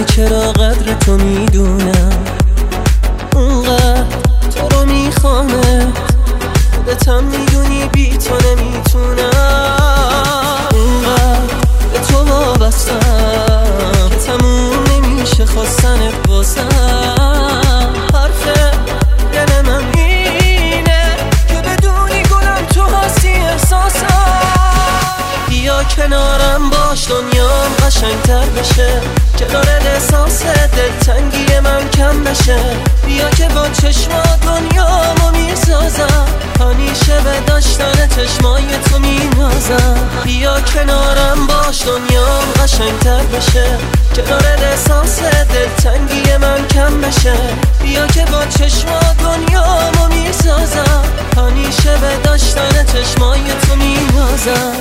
بدونی چرا قدر تو میدونم، اونقدر تو رو میخوامه، خودتم میدونی بی تو نمیتونم، اونقدر به تو وابستم که تموم نمیشه خواستنت بازم. حرف دل من اینه که بدونی گلم تو هستی احساسم. بیا کنارم باش دنیام قشنگتر بشه، کنار احساس دلتنگی من کم بشه. بیا که با چشمات دنیامو میسازم، همیشه به داشتن چشمای تو مینازم. بیا کنارم باش دنیام قشنگتر بشه، کنار احساس دلتنگی من کم بشه. بیا که با چشمات دنیامو میسازم، همیشه به داشتن چشمای تو مینازم.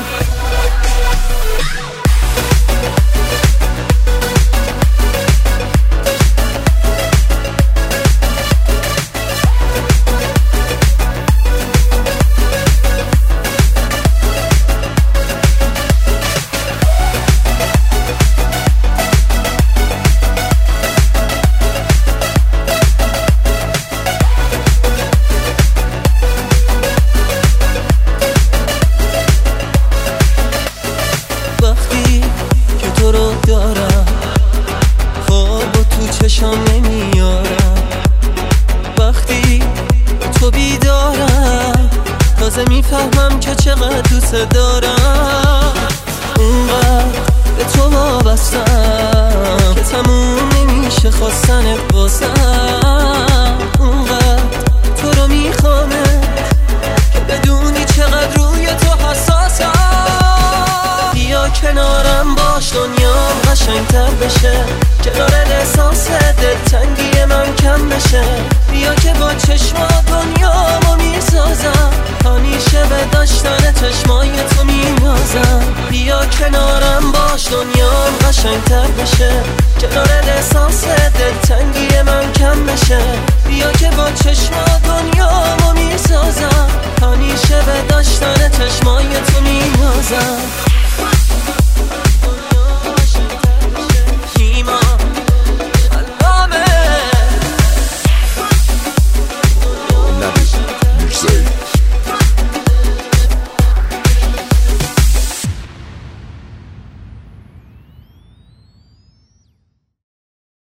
دارم خواب تو چشم نمیارم، وقتی تو بیدارم تازه میفهمم که چقدر دوست دارم. اونقدر به تو وابستم که تموم نمیشه خواستنت بازم. اونقدر تو رو میخوامه که بدونی چقدر روی تو حساسم. بیا کنارم باش دنیام قشنگتر بشه، کنار احساس دلتنگی من کم بشه. بیا که با چشمات دنیامو میسازم، همیشه به داشتن چشمای تو مینازم. بیا کنارم باش دنیام قشنگتر بشه، کنار احساس دلتنگی من کم بشه. بیا که با چشمات دنیامو میسازم، همیشه به داشتن چشمای تو مینازم.